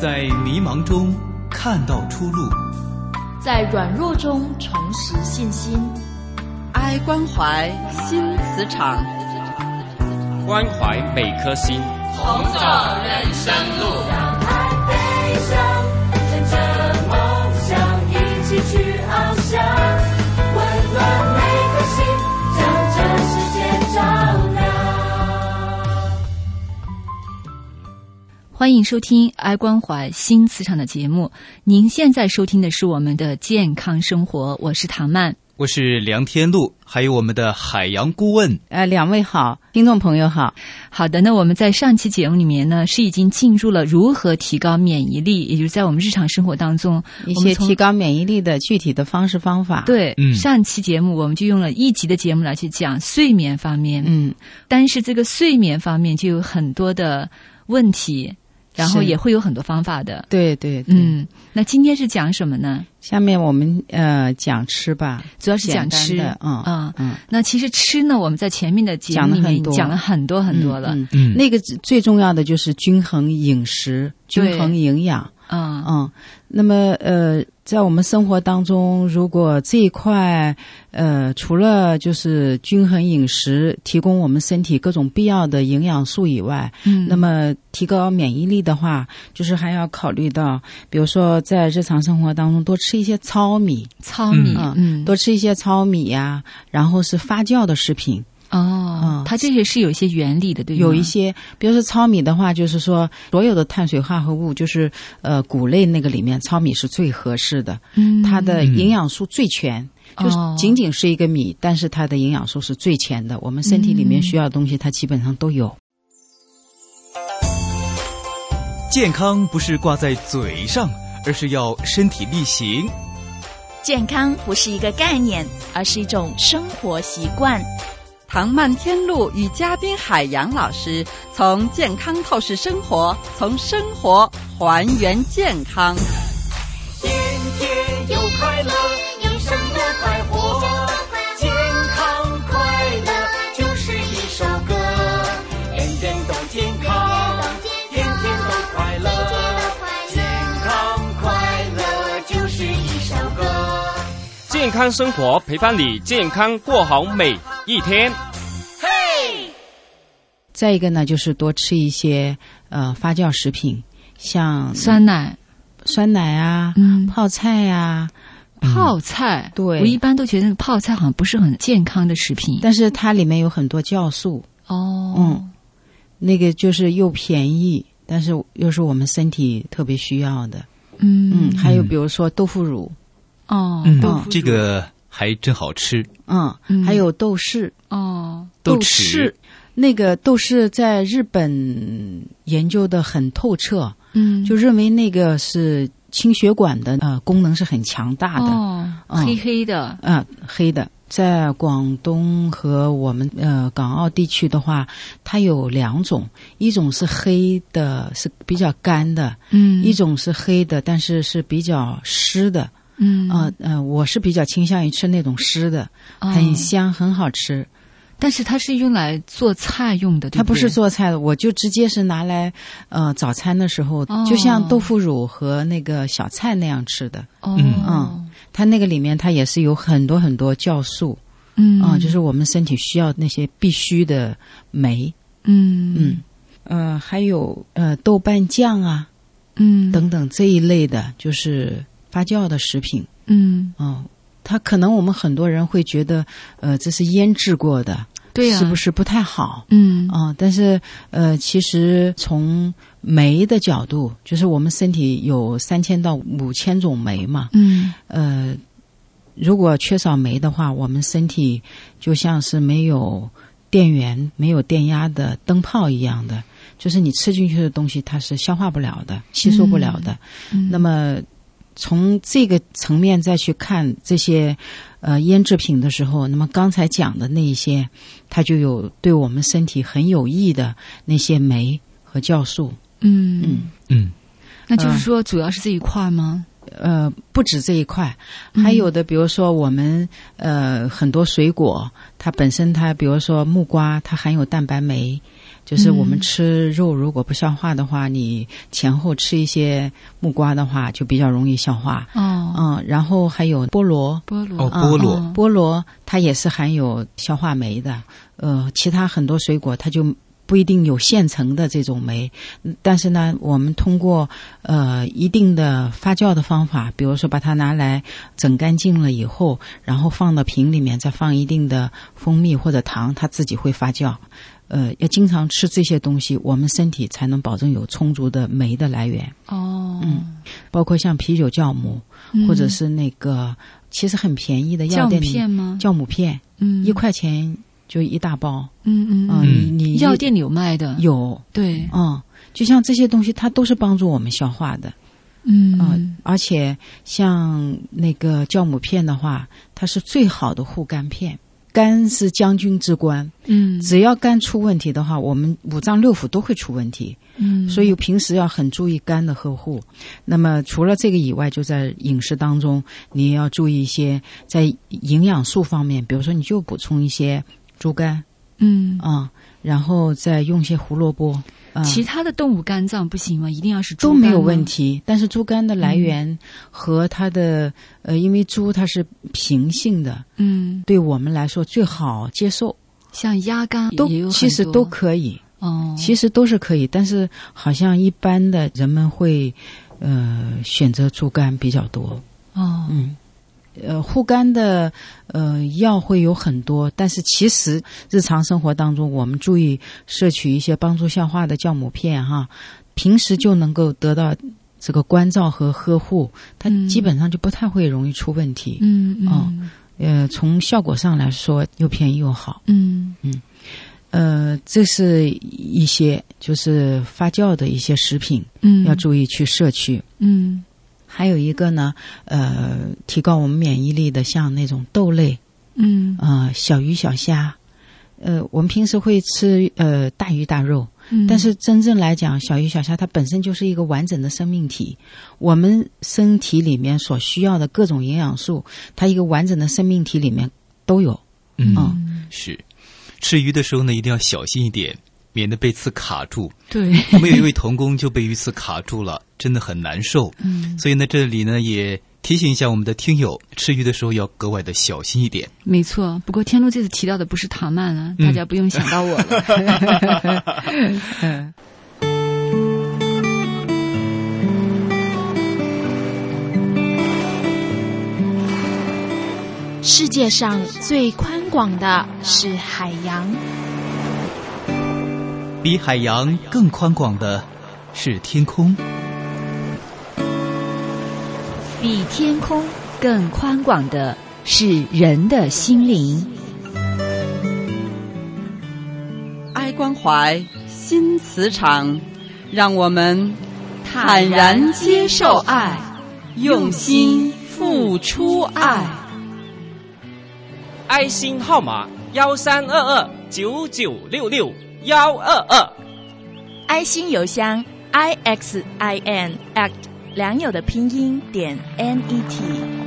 在迷茫中看到出路， 在软弱中重拾信心。 爱关怀新磁场， 关怀每颗心， 同走人生路， 让爱飞翔，乘着梦想一起去翱翔，温暖每颗心，将这世界照亮。 欢迎收听爱关怀新磁场的节目，您现在收听的是我们的健康生活，我是唐曼， 我是梁天禄，还有我们的海洋顾问。 两位好，听众朋友好。 好的，那我们在上期节目里面呢，是已经进入了如何提高免疫力，也就是在我们日常生活当中一些提高免疫力的具体的方式方法。 对，上期节目我们就用了1集的节目来去讲睡眠方面。但是这个睡眠方面就有很多的问题，然后也会有很多方法的。 对对。 那今天是讲什么呢？ 下面我们讲吃吧， 主要是讲吃。那其实吃呢，我们在前面的节目里面讲了很多很多了。 那个最重要的就是均衡饮食、均衡营养。那么在我们生活当中，如果这一块除了就是均衡饮食提供我们身体各种必要的营养素以外，那么提高免疫力的话，就是还要考虑到，比如说在日常生活当中多吃一些糙米，多吃一些糙米呀，然后是发酵的食品。 它这些是有一些原理的，对吗？ 有一些，比如说糙米的话，就是说所有的碳水化合物，就是谷类那个里面，糙米是最合适的。它的营养素最全，就是仅仅是一个米，但是它的营养素是最全的。我们身体里面需要的东西，它基本上都有。 健康不是挂在嘴上，而是要身体力行。 健康不是一个概念，而是一种生活习惯。 唐曼天禄与嘉宾海洋老师从健康透视生活，从生活还原健康。 天天有快乐，一生都快活，健康快乐就是一首歌，天天都健康，天天都快乐，健康快乐就是一首歌。 健康生活陪伴你健康过好每一天。 再一个呢，就是多吃一些发酵食品，像酸奶啊，泡菜啊。 泡菜， 对， 我一般都觉得泡菜好像不是很健康的食品， 但是它里面有很多酵素。那个就是又便宜，但是又是我们身体特别需要的。还有比如说豆腐乳。 这个还真好吃。 还有豆豉。 豆豉。 那个豆豉在日本研究的很透彻，就认为那个是清血管的功能是很强大的。 黑黑的。 黑的。在广东和我们港澳地区的话，它有2种，一种是黑的，是比较干的，一种是黑的，但是是比较湿的。我是比较倾向于吃那种湿的，很香，很好吃。 但是它是用来做菜用的，对不对？ 它不是做菜的，我就直接是拿来早餐的时候，就像豆腐乳和那个小菜那样吃的。它那个里面它也是有很多很多酵素，就是我们身体需要那些必须的酶。还有豆瓣酱啊，等等这一类的，就是发酵的食品。它可能我们很多人会觉得这是腌制过的，对啊，是不是不太好？但是其实从酶的角度，就是我们身体有3000到5000种酶嘛。如果缺少酶的话，我们身体就像是没有电源、没有电压的灯泡一样的，就是你吃进去的东西它是消化不了的，吸收不了的。那么从这个层面再去看这些腌制品的时候，那么刚才讲的那一些，它就有对我们身体很有益的那些酶和酵素。 那就是说主要是这一块吗？ 不止这一块，还有的比如说我们很多水果，它本身比如说木瓜，它含有蛋白酶，就是我们吃肉如果不消化的话，你前后吃一些木瓜的话就比较容易消化。然后还有菠萝它也是含有消化酶的。其他很多水果它就不一定有现成的这种酶，但是呢我们通过一定的发酵的方法，比如说把它拿来整干净了以后，然后放到瓶里面，再放一定的蜂蜜或者糖，它自己会发酵。要经常吃这些东西，我们身体才能保证有充足的酶的来源。包括像啤酒酵母，或者是那个其实很便宜的药店片吗？ 酵母片，1块钱就一大包。你药店里有卖的？ 有， 对， 就像这些东西，它都是帮助我们消化的。而且像那个酵母片的话，它是最好的护肝片。肝是将军之官，只要肝出问题的话，我们五脏六腑都会出问题。所以平时要很注意肝的呵护。那么除了这个以外，就在饮食当中，你也要注意一些在营养素方面，比如说你就补充一些猪肝，然后再用一些胡萝卜。 其他的动物肝脏不行吗？一定要是猪肝吗？ 都没有问题，但是猪肝的来源和它的因为猪它是平性的，对我们来说最好接受。 像鸭肝也有很多， 其实都可以，其实都是可以，但是好像一般的人们会选择猪肝比较多。护肝的药会有很多，但是其实日常生活当中我们注意摄取一些帮助消化的酵母片平时就能够得到这个关照和呵护，它基本上就不太会容易出问题。从效果上来说又便宜又好。这是一些就是发酵的一些食品，要注意去摄取。还有一个呢，提高我们免疫力的，像那种豆类，小鱼小虾，我们平时会吃大鱼大肉，但是真正来讲，小鱼小虾它本身就是一个完整的生命体，我们身体里面所需要的各种营养素，它一个完整的生命体里面都有。 是，吃鱼的时候呢，一定要小心一点，免得被刺卡住。 对， 我们有一位童工就被鱼刺卡住了，真的很难受。所以呢，这里呢也提醒一下我们的听友，吃鱼的时候要格外的小心一点。 没错，不过天路这次提到的不是唐曼了，大家不用想到我了。 世界上最宽广的是海洋， 比海洋更宽广的是天空， 比天空更宽广的是人的心灵。 爱关怀新磁场，让我们坦然接受爱，用心付出爱。 爱心号码132299661222， 爱心邮箱 IXIN@良友的拼音.net。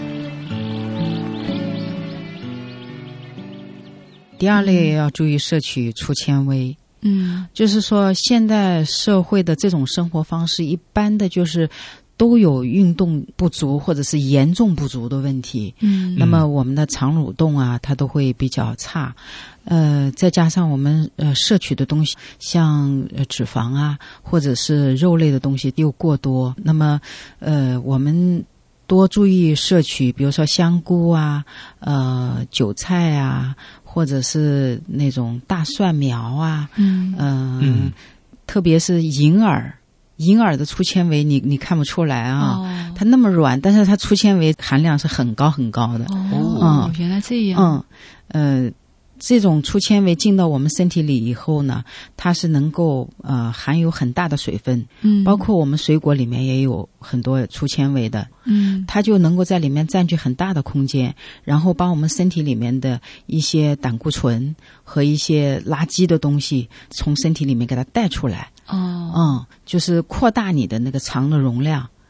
第二类要注意摄取粗纤维。就是说现代社会的这种生活方式，一般的就是都有运动不足或者是严重不足的问题。那么我们的肠蠕动啊，它都会比较差。再加上我们摄取的东西，像脂肪啊，或者是肉类的东西又过多。那么我们多注意摄取，比如说香菇啊，韭菜啊，或者是那种大蒜苗啊，特别是银耳。银耳的粗纤维你看不出来啊，它那么软，但是它粗纤维含量是很高很高的。 原来这样。 这种粗纤维进到我们身体里以后呢，它是能够含有很大的水分，包括我们水果里面也有很多粗纤维的，它就能够在里面占据很大的空间，然后把我们身体里面的一些胆固醇和一些垃圾的东西从身体里面给它带出来。就是扩大你的那个肠的容量。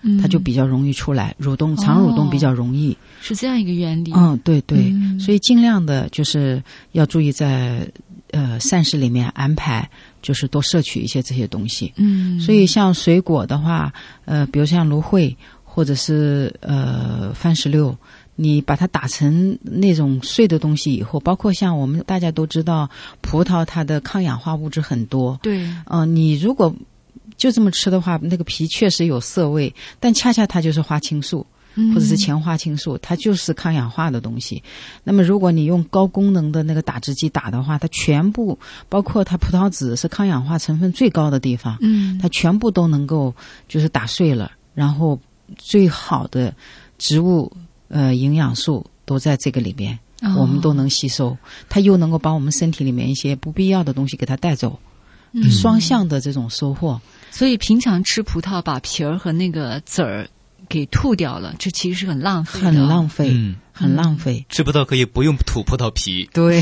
它就比较容易出来，肠蠕动比较容易， 是这样一个原理。 对对，所以尽量的就是要注意在膳食里面安排，就是多摄取一些这些东西。所以像水果的话，比如像芦荟或者是番石榴，你把它打成那种碎的东西以后，包括像我们大家都知道葡萄它的抗氧化物质很多， 对， 你如果就这么吃的话，那个皮确实有涩味，但恰恰它就是花青素或者是前花青素，它就是抗氧化的东西。那么如果你用高功能的那个打汁机打的话，它全部包括它葡萄籽是抗氧化成分最高的地方，它全部都能够就是打碎了，然后最好的植物营养素都在这个里面，我们都能吸收，它又能够把我们身体里面一些不必要的东西给它带走，双向的这种收获。 所以平常吃葡萄把皮儿和那个籽儿给吐掉了，这其实是很浪费的， 很浪费，很浪费。 吃葡萄可以不用吐葡萄皮， 对，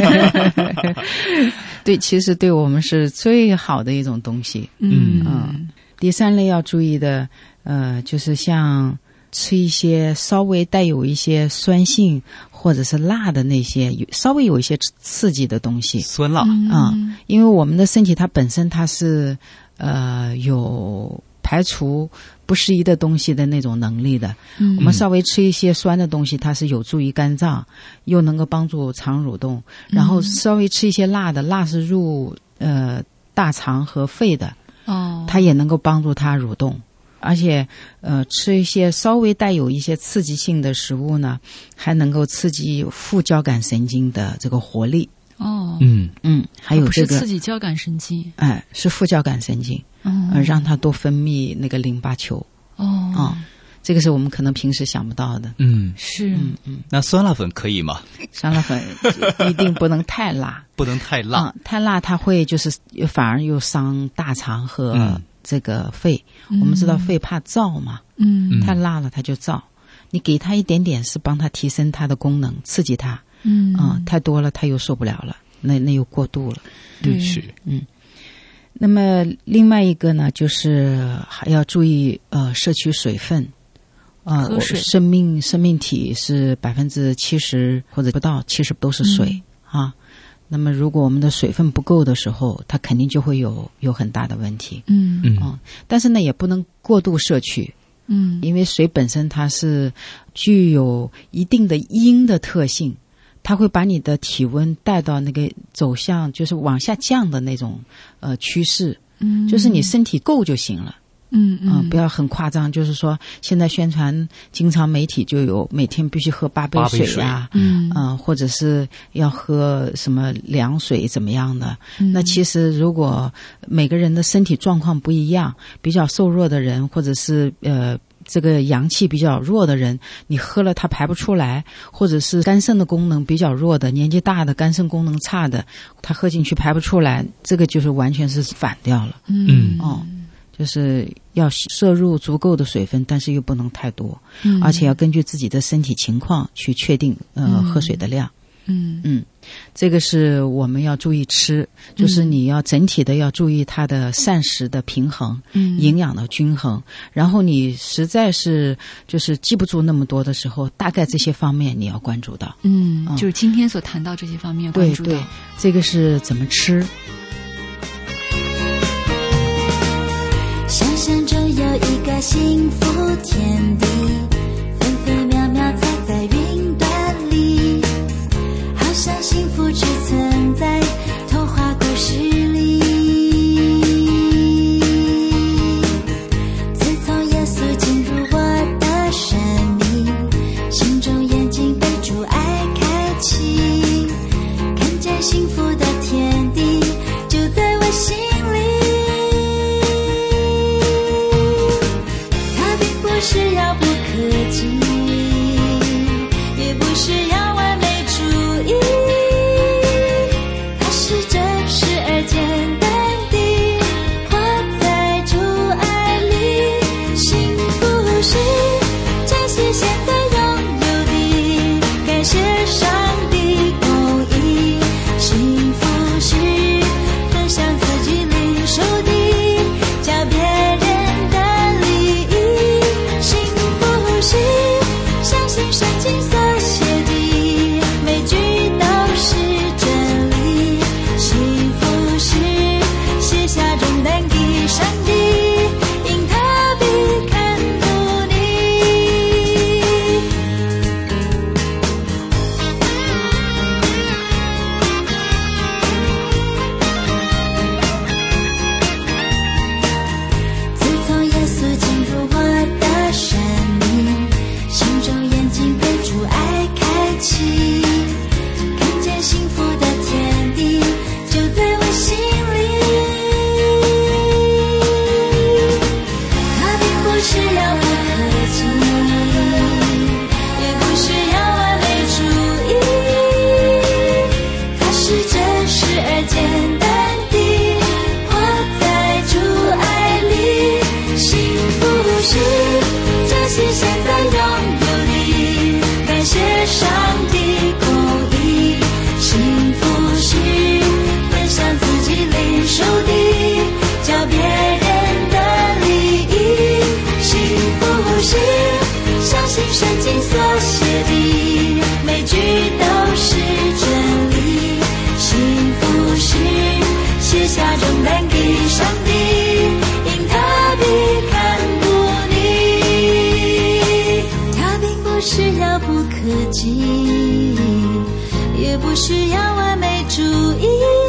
对，其实对我们是最好的一种东西。第三类要注意的，就是像吃一些稍微带有一些酸性或者是辣的那些，稍微有一些刺激的东西， 酸辣因为我们的身体它本身它是有排除不适宜的东西的那种能力的。我们稍微吃一些酸的东西，它是有助于肝脏，又能够帮助肠蠕动。然后稍微吃一些辣的，辣是入大肠和肺的，它也能够帮助它蠕动。而且吃一些稍微带有一些刺激性的食物呢，还能够刺激副交感神经的这个活力。还有这个不是刺激交感神经， 是副交感神经，让它多分泌那个淋巴球。这个是我们可能平时想不到的。 是。 那酸辣粉可以吗？ 酸辣粉一定不能太辣， 不能太辣。 太辣它会就是反而又伤大肠和这个肺。我们知道肺怕燥嘛，太辣了它就燥。你给它一点点是帮它提升它的功能，刺激它。太多了它又受不了了，那又过度了。 对， 是。 那么另外一个呢，就是还要注意摄取水分。 喝水。 生命体是70%或者不到70%都是水那么如果我们的水分不够的时候，它肯定就会有很大的问题。但是呢也不能过度摄取。因为水本身它是具有一定的阴的特性，它会把你的体温带到那个走向就是往下降的那种趋势。就是你身体够就行了。不要很夸张，就是说现在宣传经常媒体就有每天必须喝8杯水啊，或者是要喝什么凉水怎么样的。那其实如果每个人的身体状况不一样，比较瘦弱的人或者是这个阳气比较弱的人，你喝了它排不出来，或者是肝肾的功能比较弱的，年纪大的肝肾功能差的，他喝进去排不出来，这个就是完全是反掉了。就是要摄入足够的水分，但是又不能太多，而且要根据自己的身体情况去确定喝水的量。这个是我们要注意吃，就是你要整体的要注意它的膳食的平衡，营养的均衡。然后你实在是就是记不住那么多的时候，大概这些方面你要关注到。 就是今天所谈到这些方面关注到。 对，这个是怎么吃。 想象中有一个幸福天地，分分秒秒踩在云端里，好像幸福只存在童话故事里。自从耶稣进入我的生命，心中眼睛被主爱开启，看见幸福的天地就在我心里。不是遥不可及，也不是要完美主义，它是真实而简单地活在主爱里。幸福是珍惜现在拥有的，感谢上帝公义。幸福是分享自己领受的，叫别人的利益不需要完美主义，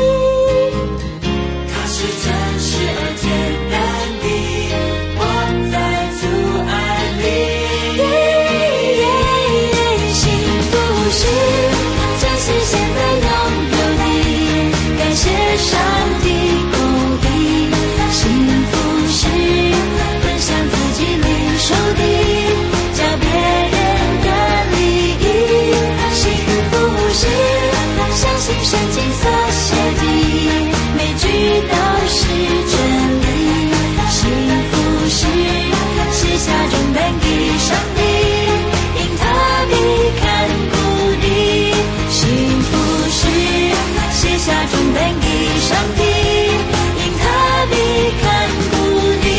它是真实而简单的活在主爱里。 幸福是将实现的拥有的，感谢上帝公义。幸福是分享自己领受的，叫别人的利益。幸福是相信圣经所写的每句都是真理。幸福是卸下重担给上帝，因他必看顾你。幸福是卸下重担给上帝，因他必看顾你。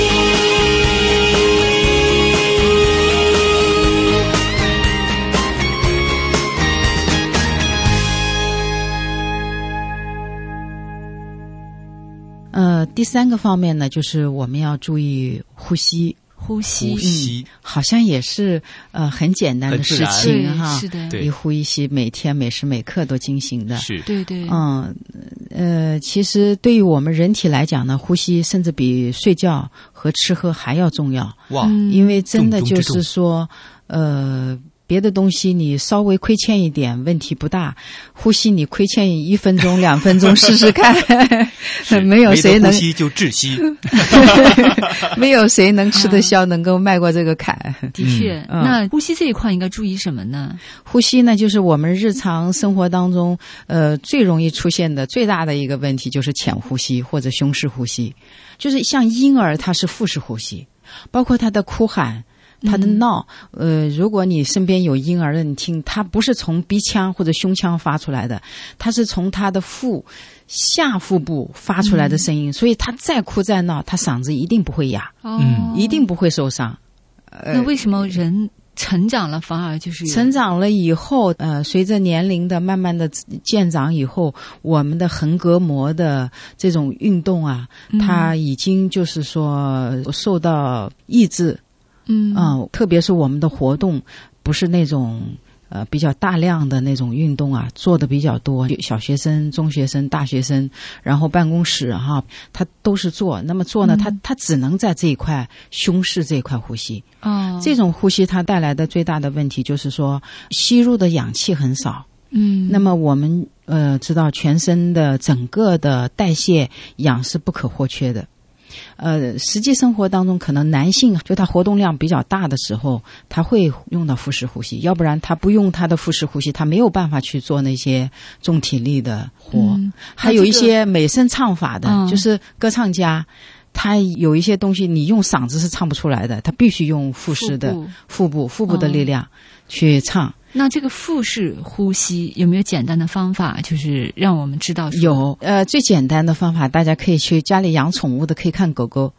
第三个方面呢，就是我们要注意呼吸。 呼吸， 好像也是很简单的事情哈， 是的， 一呼一吸，每天每时每刻都进行的， 是， 对对， 其实对于我们人体来讲呢，呼吸甚至比睡觉和吃喝还要重要。 哇， 因为真的就是说，别的东西你稍微亏欠一点问题不大，呼吸你亏欠1分钟2分钟试试看，没有谁能呼吸就窒息， 没有谁能吃得消，能够迈过这个坎。 的确，那呼吸这一块应该注意什么呢？ 呼吸呢，就是我们日常生活当中最容易出现的最大的一个问题就是浅呼吸或者胸式呼吸，就是像婴儿他是腹式呼吸，包括他的哭喊。他的闹，如果你身边有婴儿的，你听，他不是从鼻腔或者胸腔发出来的，他是从他的下腹部发出来的声音，所以他再哭再闹，他嗓子一定不会哑，一定不会受伤。 那为什么人成长了反而就是成长了以后，随着年龄的慢慢的渐长以后，我们的横膈膜的这种运动啊，它已经就是说受到抑制。特别是我们的活动不是那种比较大量的那种运动啊，做的比较多，小学生、中学生、大学生，然后办公室哈，他都是做。那么做呢，他只能在这一块胸式这一块呼吸。这种呼吸它带来的最大的问题就是说，吸入的氧气很少。那么我们知道全身的整个的代谢氧是不可或缺的。实际生活当中，可能男性就他活动量比较大的时候，他会用到腹式呼吸，要不然他不用他的腹式呼吸，他没有办法去做那些重体力的活。还有一些美声唱法的，就是歌唱家，他有一些东西你用嗓子是唱不出来的，他必须用腹式的腹部的力量去唱。 那这个腹式呼吸有没有简单的方法，就是让我们知道？ 有，最简单的方法，大家可以去家里养宠物的，可以看狗狗，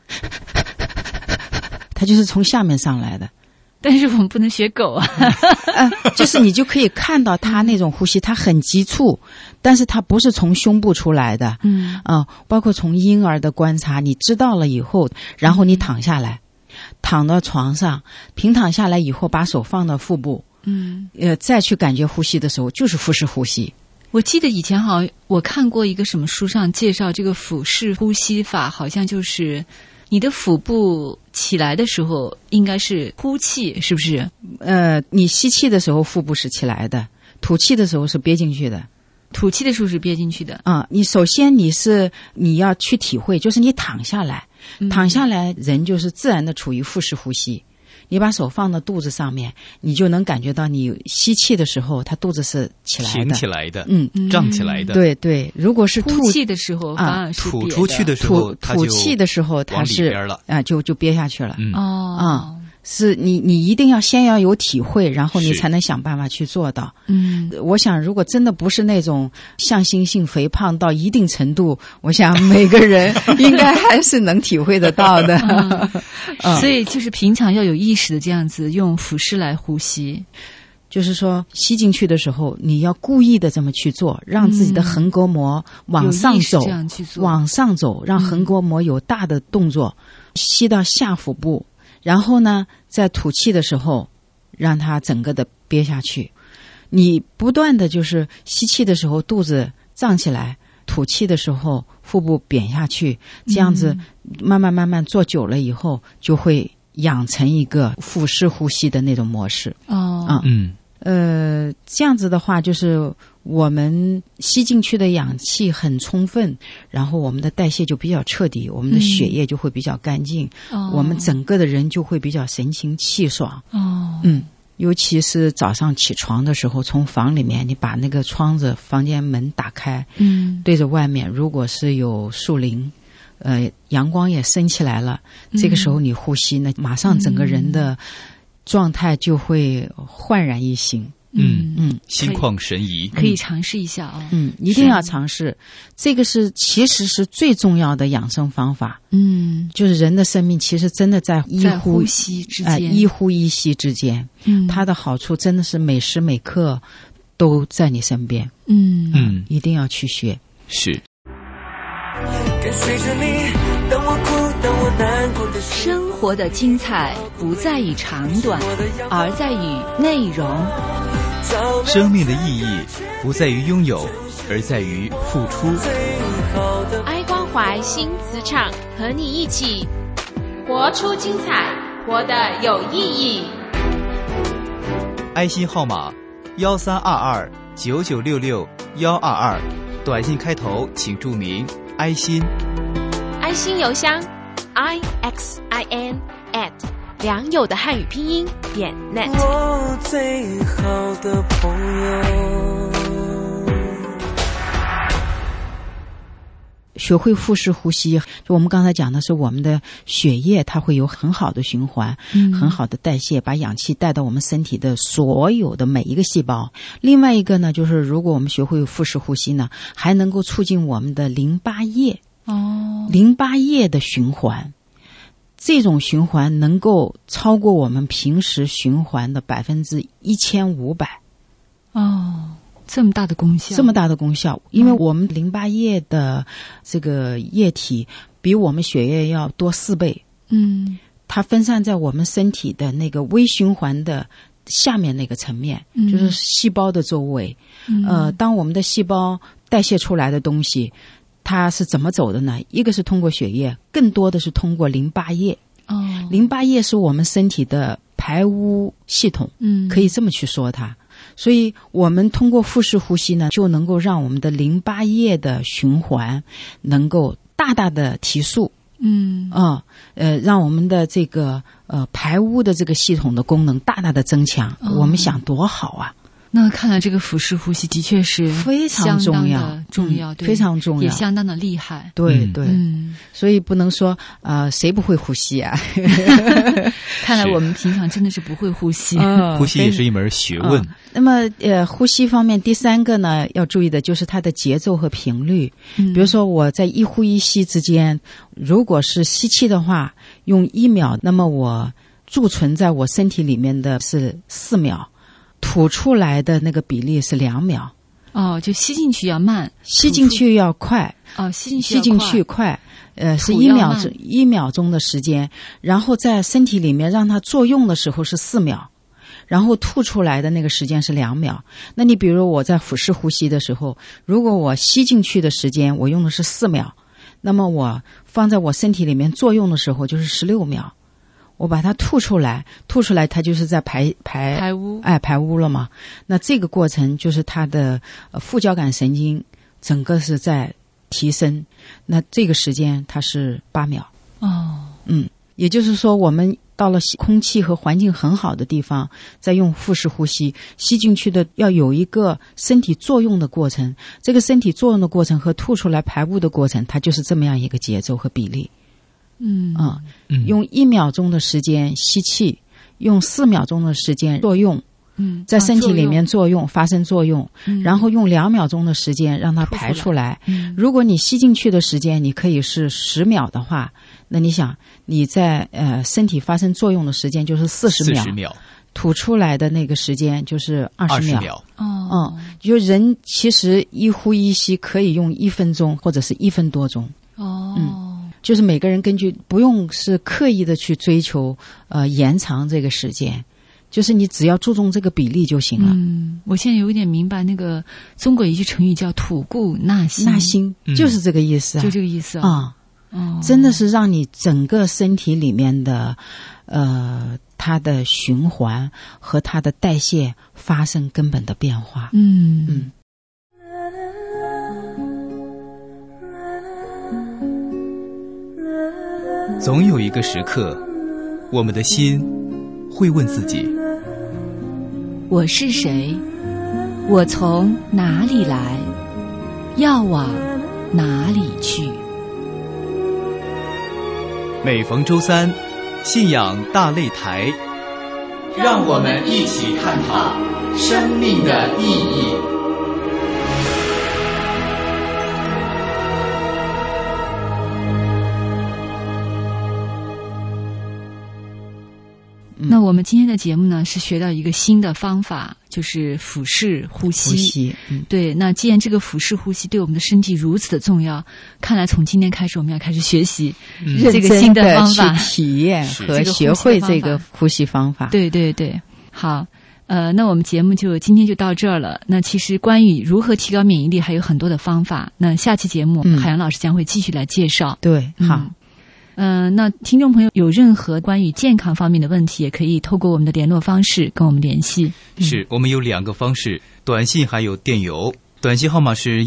它就是从下面上来的。 但是我们不能学狗啊。 就是你就可以看到它那种呼吸，它很急促，但是它不是从胸部出来的。包括从婴儿的观察，你知道了以后，然后你躺下来，躺到床上，平躺下来以后，把手放到腹部。再去感觉呼吸的时候，就是腹式呼吸。 我记得以前好像我看过一个什么书上介绍这个腹式呼吸法，好像就是你的腹部起来的时候应该是呼气，是不是？ 你吸气的时候腹部是起来的，吐气的时候是憋进去的。 吐气的时候是憋进去的。 你首先你要去体会，就是你躺下来，人就是自然的处于腹式呼吸。你把手放到肚子上面，你就能感觉到你吸气的时候，它肚子是起来的， 挺起来的，胀起来的。 对对，如果是吐气的时候，反而是吐出去的时候， 吐气的时候，它是就憋下去了。是你一定要先要有体会，然后你才能想办法去做到。我想如果真的不是那种向心性肥胖到一定程度，我想每个人应该还是能体会得到的。 所以就是平常要有意识的这样子用腹式来呼吸。 就是说吸进去的时候，你要故意的这么去做，让自己的横膈膜往上走，往上走，让横膈膜有大的动作，吸到下腹部。然后呢，在吐气的时候，让它整个的憋下去。 你不断的就是吸气的时候肚子胀起来，吐气的时候腹部扁下去，这样子慢慢做久了以后，就会养成一个腹式呼吸的那种模式。这样子的话，就是我们吸进去的氧气很充分，然后我们的代谢就比较彻底，我们的血液就会比较干净，我们整个的人就会比较神清气爽。尤其是早上起床的时候，从房里面你把那个窗子、房间门打开，对着外面，如果是有树林，阳光也升起来了，这个时候你呼吸呢，马上整个人的状态就会焕然一新。 心旷神怡， 可以尝试一下啊。 一定要尝试。这个其实是最重要的养生方法。就是人的生命其实真的在呼吸之间， 一呼一吸之间。它的好处真的是每时每刻都在你身边。一定要去学。 是。 跟随着你，当我哭，当我难过的时候。 生活的精彩不在于长短，而在于内容。 生命的意义不在于拥有，而在于付出。 爱关怀新磁场，和你一起活出精彩，活得有意义。 爱心号码132299662122，短信开头请注明爱心。 爱心邮箱 IXIN@ 良友的汉语拼音.net。 我最好的朋友。 学会腹式呼吸，就我们刚才讲的是我们的血液它会有很好的循环，很好的代谢，把氧气带到我们身体的所有的每一个细胞。另外一个呢，就是如果我们学会腹式呼吸呢，还能够促进我们的淋巴液淋巴液的循环。这种循环能够超过我们平时循环的1500%。 这么大的功效， 这么大的功效，因为我们淋巴液的这个液体比我们血液要多4倍。它分散在我们身体的那个微循环的下面那个层面，就是细胞的周围。当我们的细胞代谢出来的东西，它是怎么走的呢？一个是通过血液，更多的是通过淋巴液。淋巴液是我们身体的排污系统，可以这么去说它。所以我们通过腹式呼吸呢，就能够让我们的淋巴液的循环能够大大的提速。让我们的这个排污的这个系统的功能大大的增强。我们想多好啊！ 那看来这个腹式呼吸的确是非常重要， 对， 非常重要， 也相当的厉害。 对，所以不能说谁不会呼吸啊？ 看来我们平常真的是不会呼吸。 呼吸也是一门学问。 那么呼吸方面，第3个呢要注意的就是它的节奏和频率。比如说我在一呼一吸之间，如果是吸气的话用1秒，那么我贮存在我身体里面的是4秒。吐出来的那个比例是2秒。 就吸进去要慢， 吸进去要快。吸进去快，是1秒钟的时间，然后在身体里面让它作用的时候是4秒，然后吐出来的那个时间是2秒。那你比如我在腹式呼吸的时候，如果我吸进去的时间我用的是4秒，那么我放在我身体里面作用的时候就是16秒。我把它吐出来它就是在排污，排污了嘛。那这个过程就是它的副交感神经整个是在提升，那这个时间它是8秒。也就是说我们到了空气和环境很好的地方，再用腹式呼吸，吸进去的要有一个身体作用的过程，这个身体作用的过程和吐出来排污的过程，它就是这么样一个节奏和比例。用1秒钟的时间吸气，用4秒钟的时间作用，在身体里面作用，发生作用，然后用2秒钟的时间让它排出来。如果你吸进去的时间你可以是10秒的话，那你想你在身体发生作用的时间就是40秒，吐出来的那个时间就是20秒。就人其实一呼一吸可以用1分钟或者是1分多钟。就是每个人根据不用是刻意的去追求延长这个时间， 就是你只要注重这个比例就行了。 我现在有一点明白那个中国有一句成语叫吐故纳新， 纳新就是这个意思啊， 就这个意思啊。真的是让你整个身体里面的它的循环和它的代谢发生根本的变化。 总有一个时刻，我们的心会问自己： 我是谁？我从哪里来？要往哪里去？ 每逢周三，信仰大擂台， 让我们一起探讨生命的意义。 那我们今天的节目呢，是学到一个新的方法，就是腹式呼吸。对，那既然这个腹式呼吸对我们的身体如此的重要，看来从今天开始我们要开始学习这个新的方法， 去体验和学会这个呼吸方法。 对对对，好。那我们节目就今天就到这儿了。那其实关于如何提高免疫力还有很多的方法，那下期节目海洋老师将会继续来介绍。 对，好。 那听众朋友有任何关于健康方面的问题，也可以透过我们的联络方式跟我们联系。 是我们有2个方式，短信还有电邮。短信号码是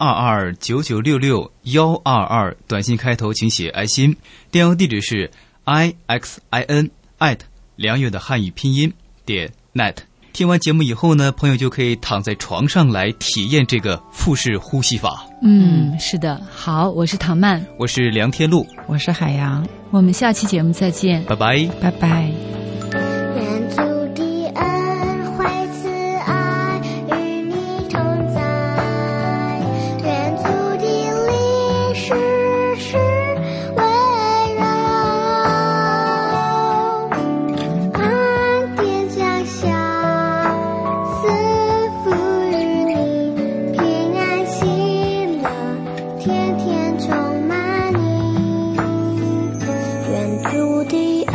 13229966，122，短信开头请写爱心。电邮地址是 ixin@ 良友的汉语拼音.net。听完节目以后呢，朋友就可以躺在床上来体验这个腹式呼吸法。 是的。好，我是唐曼， 我是梁天禄， 我是海洋， 我们下期节目再见， 拜拜， 拜拜。 愿主的恩惠慈爱与你同在，愿主的灵时时围绕，安定降下，赐福于你，平安喜乐，天天充满你。愿主的